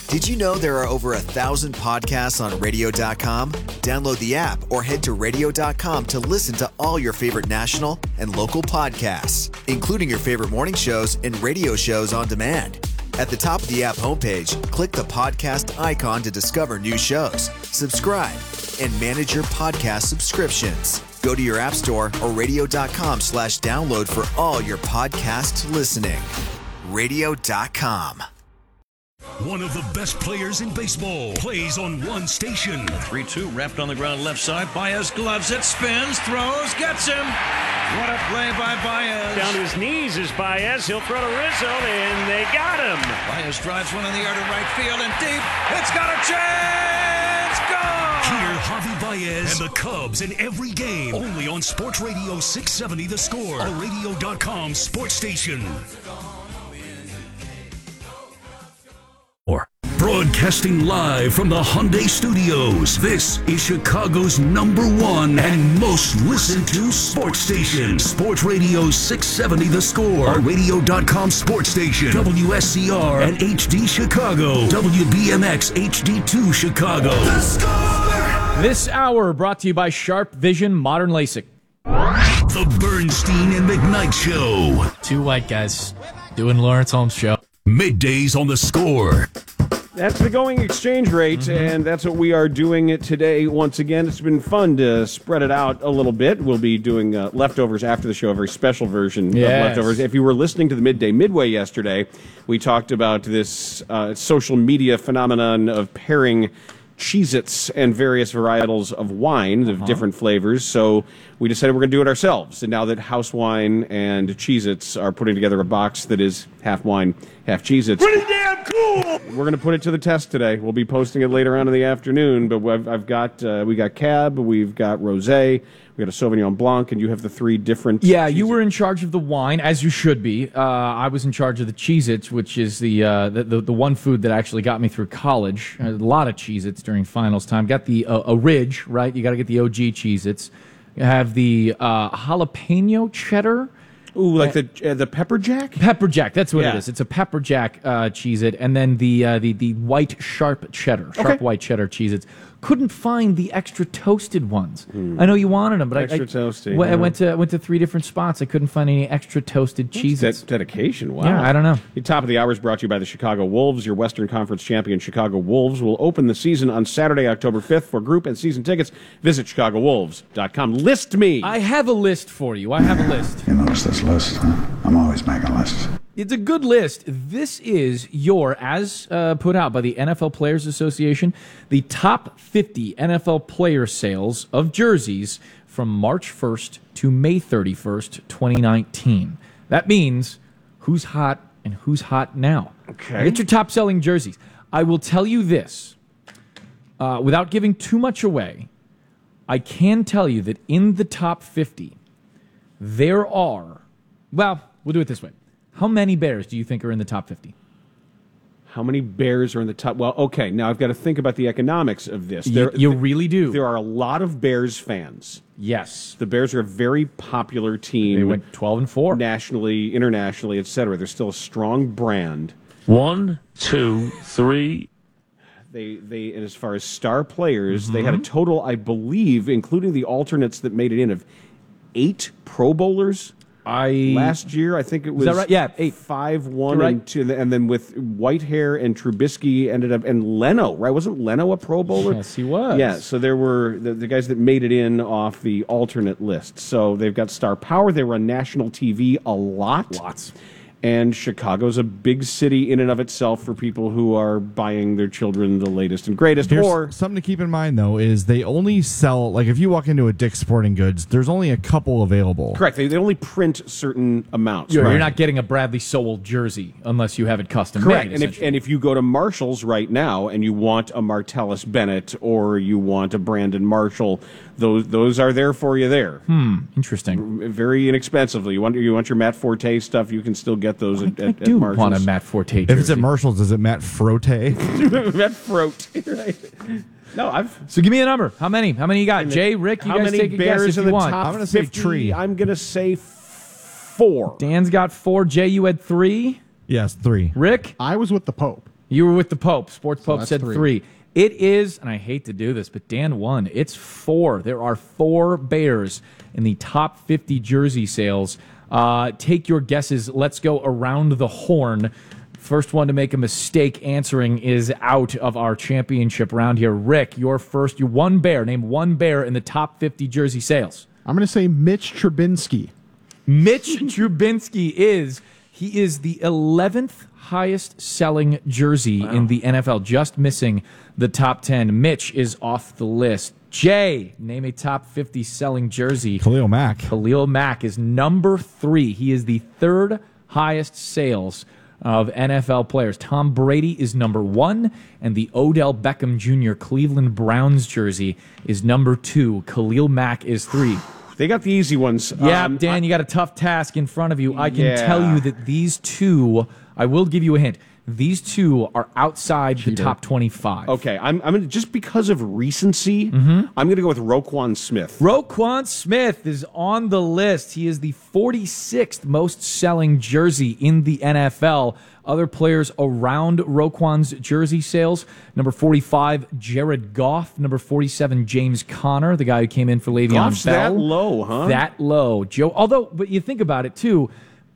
Did you know there are over 1,000 podcasts on radio.com? Download the app or head to radio.com to listen to all your favorite national and local podcasts, including your favorite morning shows and radio shows on demand. At the top of the app homepage, click the podcast icon to discover new shows, subscribe, and manage your podcast subscriptions. Go to your app store or radio.com/download for all your podcast listening. Radio.com. One of the best players in baseball plays on one station. 3-2, wrapped on the ground left side. Baez gloves it, spins, throws, gets him. What a play by Baez. Down to his knees is Baez. He'll throw to Rizzo, and they got him. Baez drives one in the air to right field and deep. It's got a chance. Gone. Hear Javi Baez and the Cubs in every game. Only on Sports Radio 670 The Score, a radio.com sports station. Broadcasting live from the Hyundai Studios, this is Chicago's #1 and most listened to sports station. Sports Radio 670 The Score, a radio.com sports station. WSCR and HD Chicago, WBMX HD2 Chicago. The Score! This hour brought to you by Sharp Vision Modern LASIK. The Bernstein and McKnight Show. Two white guys doing Lawrence Holmes' show. Middays on The Score. That's the going exchange rate, and that's what we are doing today. Once again, it's been fun to spread it out a little bit. We'll be doing leftovers after the show, a very special version of leftovers. If you were listening to the Midday Midway yesterday, we talked about this social media phenomenon of pairing Cheez-Its and various varietals of wine of different flavors. So we decided we're going to do it ourselves. And now that House Wine and Cheez-Its are putting together a box that is half wine, half Cheez-Its. Pretty damn cool! We're going to put it to the test today. We'll be posting it later on in the afternoon. But we got Cab, we've got Rosé, we got a Sauvignon Blanc, and you have the three different. Yeah, you were in charge of the wine, as you should be. I was in charge of the Cheez-Its, which is the one food that actually got me through college. A lot of Cheez-Its during finals time. Got the Ridge, right? You got to get the OG Cheez-Its. You have the jalapeno cheddar. Ooh, like the pepper jack? Pepper jack, that's what it is. It's a pepper jack Cheez-It, and then the white sharp cheddar, white cheddar Cheez-Its. Couldn't find the extra toasted ones. I know you wanted them, but extra toasty. I went to 3 different spots. I couldn't find any extra toasted Cheez-Its. That's dedication. Wow. Yeah, I don't know. The top of the hour is brought to you by the Chicago Wolves. Your Western Conference champion Chicago Wolves will open the season on Saturday, October 5th. For group and season tickets, visit ChicagoWolves.com. List me. I have a list for you. I have a list. You notice this list, huh? I'm always making lists. It's a good list. This is as put out by the NFL Players Association, the top 50 NFL player sales of jerseys from March 1st to May 31st, 2019. That means who's hot and who's hot now. Okay. Get your top selling jerseys. I will tell you this, without giving too much away, I can tell you that in the top 50, there are, well, we'll do it this way. How many Bears do you think are in the top 50? How many Bears are in the top? Well, okay, now I've got to think about the economics of this. You really do. There are a lot of Bears fans. Yes. The Bears are a very popular team. They went 12-4. Nationally, internationally, etc. They're still a strong brand. 1, 2, 3. They and as far as star players, they had a total, I believe, including the alternates that made it in, of 8 Pro Bowlers. Last year, I think it was. Is that right? Yeah, 8. 5, 1, and 2, and then with Whitehair and Trubisky ended up, and Leno, right? Wasn't Leno a Pro Bowler? Yes, he was. Yeah, so there were the guys that made it in off the alternate list. So they've got star power. They were on national TV a lot. Lots. And Chicago's a big city in and of itself for people who are buying their children the latest and greatest. Here's or something to keep in mind, though, is they only sell, like if you walk into a Dick's Sporting Goods, there's only a couple available. Correct. They only print certain amounts. You're not getting a Bradley Sowell jersey unless you have it custom Correct. made. And if you go to Marshall's right now and you want a Martellus Bennett or you want a Brandon Marshall, those are there for you there. Interesting. Very inexpensively. You want your Matt Forte stuff, you can still get those at I do Marshall's. want a Matt Forte jersey. If it's at Marshall's, is it Matt Frote? Matt Frote. Right. No, So give me a number. How many you got? Jay, Rick, you how guys many take a Bears guess if in you the want. top I'm gonna say 50? tree. I'm going to say 4. Dan's got 4. Jay, you had 3. Yes, 3. Rick? I was with the Pope. You were with the Pope. Sports Pope that's said 3. It is, and I hate to do this, but Dan won. It's 4. There are 4 Bears in the top 50 jersey sales. Take your guesses. Let's go around the horn. First one to make a mistake answering is out of our championship round here. Rick, you're first. You're one Bear. Name one Bear in the top 50 jersey sales. I'm going to say Mitch Trubinsky. Mitch Trubinsky is the 11th highest selling jersey in the NFL, just missing the top 10. Mitch is off the list. Jay, name a top 50 selling jersey. Khalil Mack. Khalil Mack is number 3. He is the 3rd highest sales of NFL players. Tom Brady is number 1, and the Odell Beckham Jr. Cleveland Browns jersey is number 2. Khalil Mack is 3. They got the easy ones. Yeah, Dan, you got a tough task in front of you. I can tell you that these two, I will give you a hint. These two are outside the top 25. Okay, I'm gonna, just because of recency, I'm going to go with Roquan Smith. Roquan Smith is on the list. He is the 46th most selling jersey in the NFL. Other players around Roquan's jersey sales: number 45, Jared Goff; number 47, James Conner, the guy who came in for Le'Veon Goff's Bell. that low, huh? That low, Joe. Although, but you think about it too,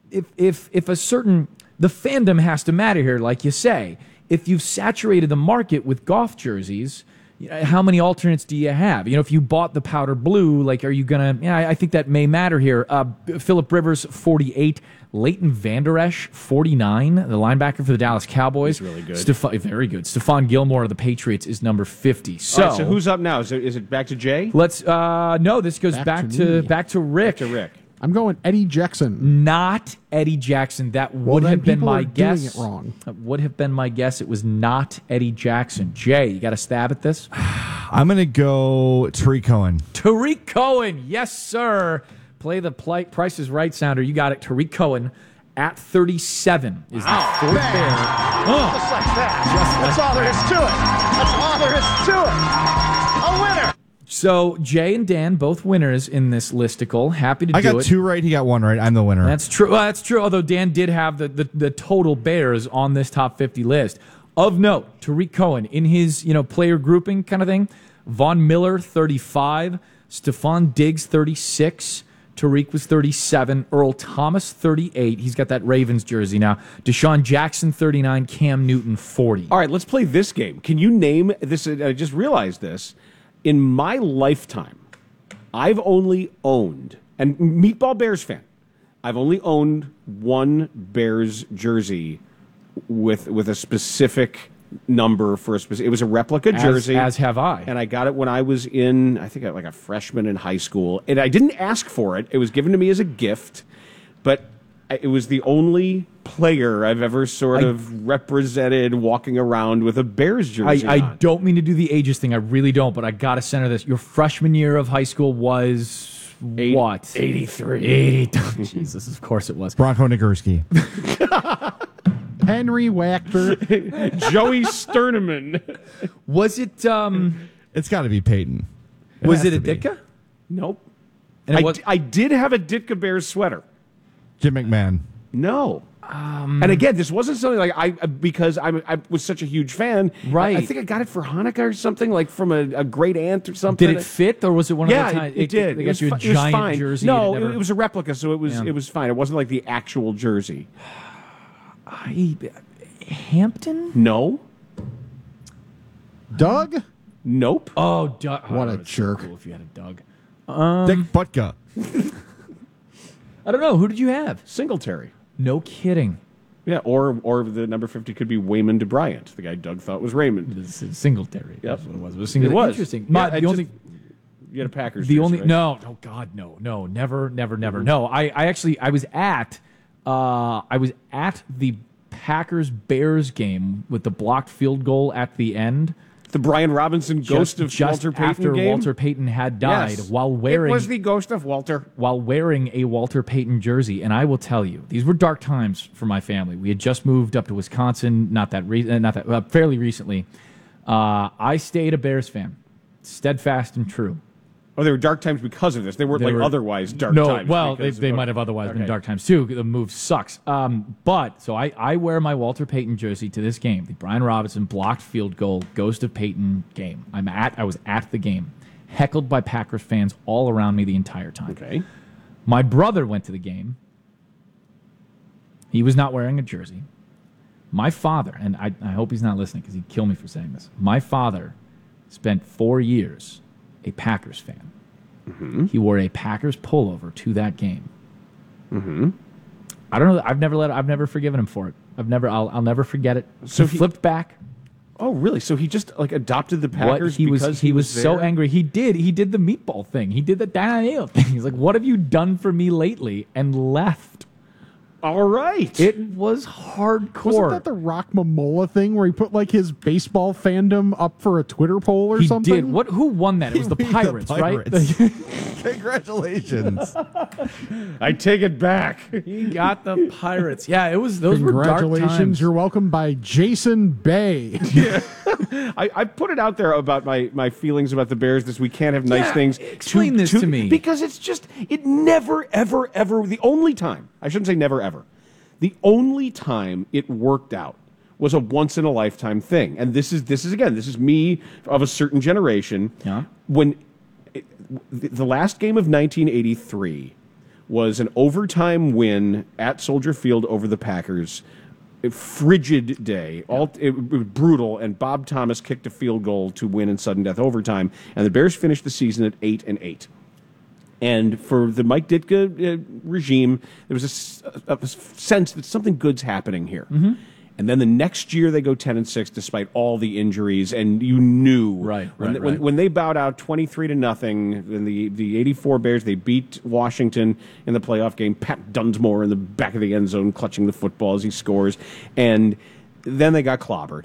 if a certain the fandom has to matter here, like you say. If you've saturated the market with Goff jerseys, how many alternates do you have? You know, if you bought the powder blue, like, are you gonna? Yeah, I think that may matter here. Phillip Rivers, 48. Leighton Vander Esch, 49. The linebacker for the Dallas Cowboys. He's really good. Very good. Stephon Gilmore of the Patriots is number 50. So, all right, so who's up now? Is it back to Jay? Let's. No, this goes back to Rick. Back to Rick. I'm going Eddie Jackson. Not Eddie Jackson. That would have been my guess. Doing it wrong. That would have been my guess. It was not Eddie Jackson. Jay, you got a stab at this? I'm going to go Tariq Cohen. Tariq Cohen, yes, sir. Play the Price is Right sounder. You got it. Tariq Cohen at 37 is the 4th Bear. Just like that. That's all there is to it. That's all there is to it. A winner. So Jay and Dan, both winners in this listicle. Happy to do it. I got 2 right. He got 1 right. I'm the winner. That's true. Well, that's true. Although Dan did have the total Bears on this top 50 list. Of note, Tariq Cohen in his player grouping kind of thing. Von Miller 35, Stephon Diggs 36. Tariq was 37. Earl Thomas, 38. He's got that Ravens jersey now. Deshaun Jackson, 39. Cam Newton, 40. All right, let's play this game. Can you name this? I just realized this. In my lifetime, I've only owned, and Meatball Bears fan, I've only owned 1 Bears jersey with a specific number for a specific. It was a replica jersey, as have I, and I got it when I was in, I think, like a freshman in high school, and I didn't ask for it. It was given to me as a gift, but it was the only player I've ever sort of represented walking around with a Bears jersey. I don't mean to do the ageist thing. I really don't, but I got to center this. Your freshman year of high school was what? 83. 80. Jesus, of course it was. Bronco Nagurski. Henry Wachter. Joey Sterneman. Was it... It's got to be Peyton. Was it a Ditka? Nope. And I did have a Ditka Bears sweater. Jim McMahon. No. And again, this wasn't something like because I was such a huge fan. Right. I think I got it for Hanukkah or something, like from a great aunt or something. Did it fit, or was it one of the times? It did. They got you a giant jersey. No, it was a replica, so it was fine. It wasn't like the actual jersey. Hampton? No. Doug? Nope. Oh, Doug. What a jerk. So cool if you had a Doug. Dick Butkus. I don't know. Who did you have? Singletary. No kidding. Yeah, or the number 50 could be Wayman DeBryant, the guy Doug thought was Raymond. Singletary. Yep. That's what it was. It was Singletary. It was. Interesting. Yeah, You had a Packers the jersey, only right? No, oh God, no, never. No, I was at the Packers Bears game with the blocked field goal at the end. The Brian Robinson ghost of Walter Payton after game? Walter Payton had died, Yes. while wearing It was the ghost of Walter. while wearing a Walter Payton jersey. And I will tell you, these were dark times for my family. We had just moved up to Wisconsin, fairly recently. I stayed a Bears fan, steadfast and true. Oh, they were dark times because of this. They weren't otherwise dark times. Well, they might have otherwise been dark times too. The move sucks. But I wear my Walter Payton jersey to this game. The Brian Robinson blocked field goal goes to Payton game. I was at the game, heckled by Packers fans all around me the entire time. Okay. My brother went to the game. He was not wearing a jersey. My father, and I hope he's not listening because he'd kill me for saying this. My father spent 4 years a Packers fan. Mm-hmm. He wore a Packers pullover to that game. Mm-hmm. I don't know. I've never forgiven him for it. I'll never forget it. So he flipped back. Oh, really? So he just adopted the Packers because he was so angry. He did the meatball thing. He did the Daniel thing. He's like, "What have you done for me lately?" and left. All right. It was hardcore. Wasn't that the Rock Mamola thing where he put his baseball fandom up for a Twitter poll or something? He did. Who won that? It was the Pirates, right? Congratulations. I take it back. He got the Pirates. Yeah, those were dark times. Congratulations. You're welcome by Jason Bay. Yeah. I put it out there about my feelings about the Bears this week. Can't have nice things. Explain this to me. Because it never, ever, ever, the only time, I shouldn't say never, ever, the only time it worked out was a once-in-a-lifetime thing. And this is me of a certain generation. Yeah. When the last game of 1983 was an overtime win at Soldier Field over the Packers. A frigid day, it was brutal, and Bob Thomas kicked a field goal to win in sudden death overtime, and the Bears finished the season at 8-8. And for the Mike Ditka regime, there was a sense that something good's happening here. Mm-hmm. And then the next year they go 10-6 despite all the injuries, and you knew when they bowed out 23-0 in the '84 Bears, they beat Washington in the playoff game. Pat Dunsmore in the back of the end zone clutching the football as he scores, and then they got clobbered.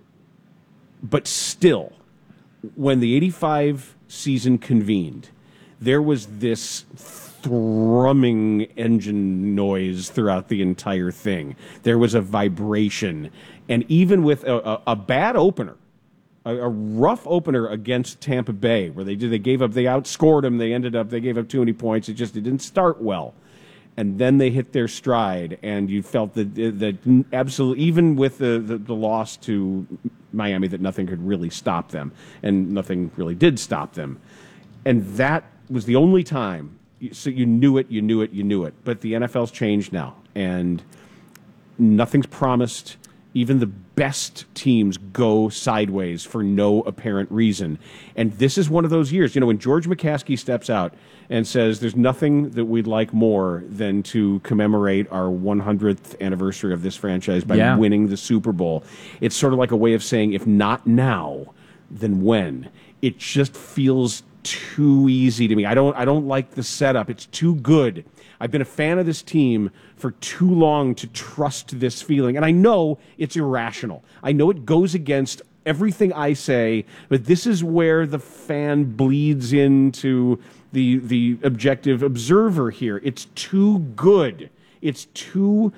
But still, when the '85 season convened, there was this thrumming engine noise throughout the entire thing. There was a vibration. And even with a bad opener, a rough opener against Tampa Bay, where they outscored them, they gave up too many points. It didn't start well. And then they hit their stride, and you felt that absolutely, even with the loss to Miami, that nothing could really stop them, and nothing really did stop them. And that was the only time. So you knew it. But the NFL's changed now, and nothing's promised. Even the best teams go sideways for no apparent reason. And this is one of those years. When George McCaskey steps out and says there's nothing that we'd like more than to commemorate our 100th anniversary of this franchise by winning the Super Bowl, it's sort of like a way of saying, if not now, then when? It just feels too easy to me. I don't like the setup. It's too good. I've been a fan of this team for too long to trust this feeling. And I know it's irrational. I know it goes against everything I say, but this is where the fan bleeds into the objective observer here. It's too good. It's too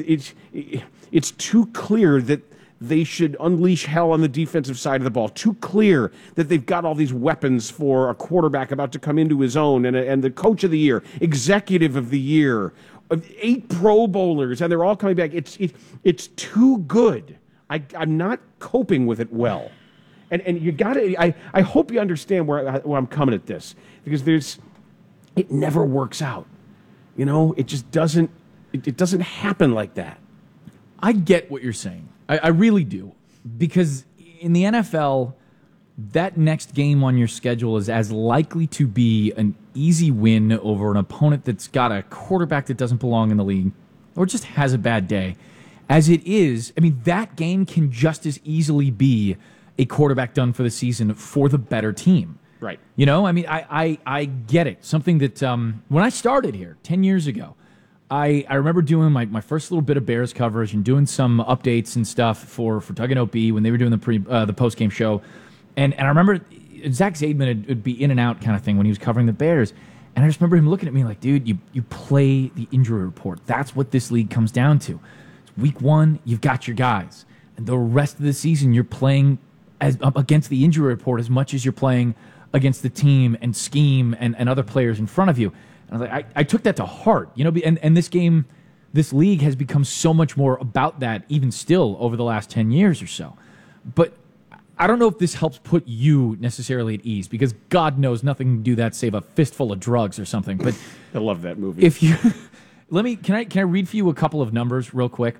clear that they should unleash hell on the defensive side of the ball. Too clear that they've got all these weapons for a quarterback about to come into his own, and the coach of the year, executive of the year, 8 Pro Bowlers, and they're all coming back. It's too good. I'm not coping with it well, and you got to. I hope you understand where I'm coming at this, because it never works out. It just doesn't. It doesn't happen like that. I get what you're saying. I really do. Because in the NFL, that next game on your schedule is as likely to be an easy win over an opponent that's got a quarterback that doesn't belong in the league or just has a bad day as it is. I mean, that game can just as easily be a quarterback done for the season for the better team. Right. I get it. Something that when I started here 10 years ago, I remember doing my first little bit of Bears coverage and doing some updates and stuff for Doug and Opie when they were doing the post-game show. And I remember Zach Zaidman would be in and out kind of thing when he was covering the Bears. And I just remember him looking at me like, dude, you play the injury report. That's what this league comes down to. It's week 1, you've got your guys. And the rest of the season, you're playing up against the injury report as much as you're playing against the team and scheme and other players in front of you. And I was like, I took that to heart, and this league has become so much more about that even still over the last 10 years or so. But I don't know if this helps put you necessarily at ease, because God knows nothing can do that save a fistful of drugs or something. But I love that movie. If you can I read for you a couple of numbers real quick?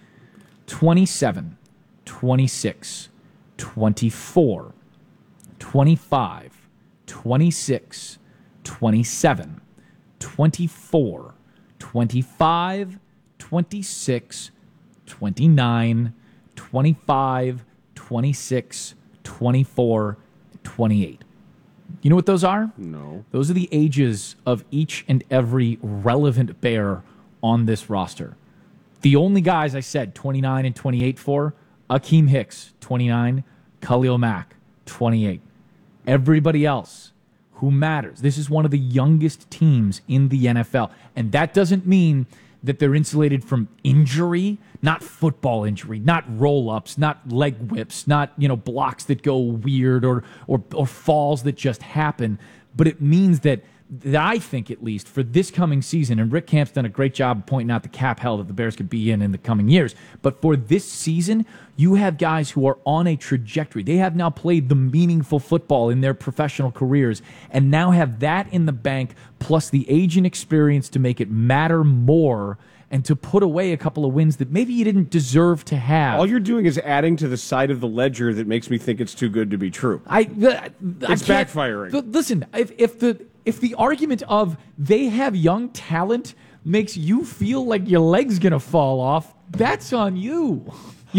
27, 26, 24, 25, 26, 27, 24, 25, 26, 29, 25, 26, 24, 28. You know what those are? No. Those are the ages of each and every relevant Bear on this roster. The only guys I said 29 and 28 for, Akeem Hicks, 29, Khalil Mack, 28. Everybody else who matters. This is one of the youngest teams in the NFL. And that doesn't mean that they're insulated from injury, not football injury, not roll-ups, not leg whips, not blocks that go weird or falls that just happen. But it means that I think, at least for this coming season, and Rick Camp's done a great job of pointing out the cap hell that the Bears could be in the coming years, but for this season, you have guys who are on a trajectory. They have now played the meaningful football in their professional careers and now have that in the bank, plus the age and experience to make it matter more and to put away a couple of wins that maybe you didn't deserve to have. All you're doing is adding to the side of the ledger that makes me think it's too good to be true. It's backfiring. Listen, if the argument of they have young talent makes you feel like your leg's going to fall off, that's on you.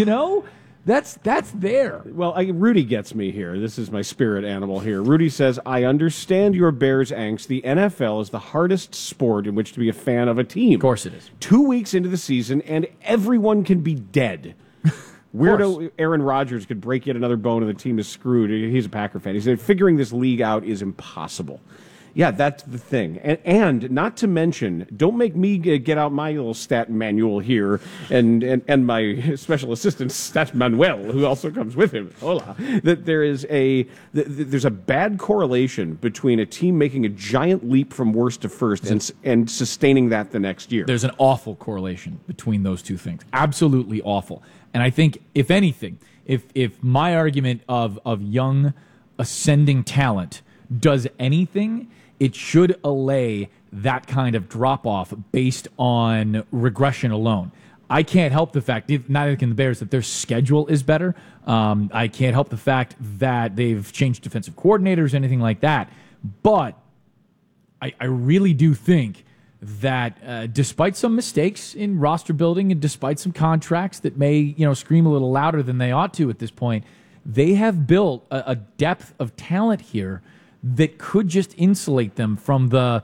That's there. Well, Rudy gets me here. This is my spirit animal here. Rudy says, I understand your Bears angst. The NFL is the hardest sport in which to be a fan of a team. Of course it is. 2 weeks into the season, and everyone can be dead. Weirdo Aaron Rodgers could break yet another bone and the team is screwed. He's a Packer fan. He said, figuring this league out is impossible. Yeah, that's the thing. And not to mention, don't make me get out my little stat manual here and my special assistant, Stat Manuel, who also comes with him. Hola. That there's a bad correlation between a team making a giant leap from worst to first and sustaining that the next year. There's an awful correlation between those two things. Absolutely awful. And I think, if anything, if my argument of young ascending talent does anything, it should allay that kind of drop-off based on regression alone. I can't help the fact, neither can the Bears, that their schedule is better. I can't help the fact that they've changed defensive coordinators, anything like that. But I really do think that despite some mistakes in roster building and despite some contracts that may scream a little louder than they ought to at this point, they have built a depth of talent here that could just insulate them from the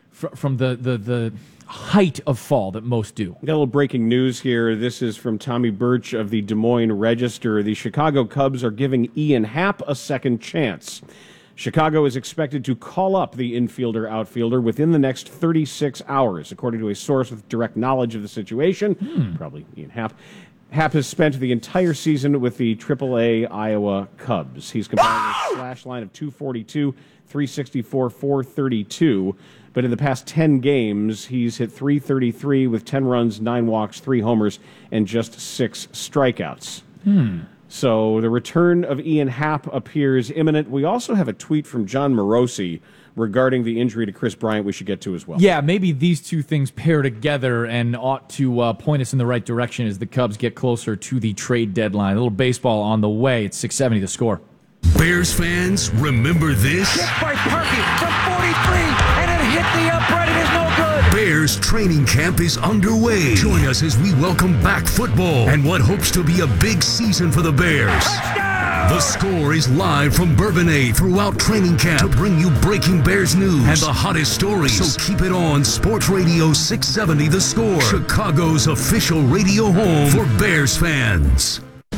height of fall that most do. Got a little breaking news here. This is from Tommy Birch of the Des Moines Register. The Chicago Cubs are giving Ian Happ a second chance. Chicago is expected to call up the infielder-outfielder within the next 36 hours, according to a source with direct knowledge of the situation, probably Ian Happ. Happ has spent the entire season with the AAA Iowa Cubs. He's compiling a slash line of 242, 364, 432. But in the past 10 games, he's hit 333 with 10 runs, 9 walks, 3 homers, and just 6 strikeouts. So the return of Ian Happ appears imminent. We also have a tweet from John Morosi regarding the injury to Chris Bryant we should get to as well. Yeah, maybe these two things pair together and ought to point us in the right direction as the Cubs get closer to the trade deadline. A little baseball on the way. It's 6:70 The Score. Bears fans, remember this? Hit by Perky from 43, and it hit the upright. It is no good. Bears training camp is underway. Join us as we welcome back football and what hopes to be a big season for the Bears. The Score is live from Bourbonnais throughout training camp to bring you breaking Bears news and the hottest stories. So keep it on Sports Radio 670 The Score, Chicago's official radio home for Bears fans.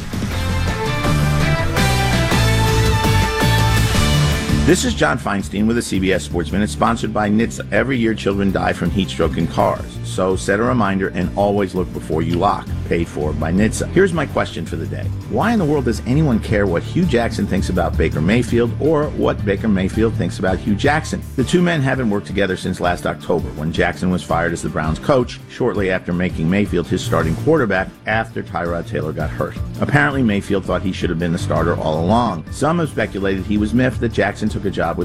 This is John Feinstein with a CBS Sports Minute, sponsored by NHTSA. Every year, children die from heat stroke in cars. So set a reminder and always look before you lock. Paid for by NHTSA. Here's my question for the day. Why in the world does anyone care what Hugh Jackson thinks about Baker Mayfield or what Baker Mayfield thinks about Hugh Jackson? The two men haven't worked together since last October when Jackson was fired as the Browns coach shortly after making Mayfield his starting quarterback after Tyrod Taylor got hurt. Apparently Mayfield thought he should have been the starter all along. Some have speculated he was miffed that Jackson took a job with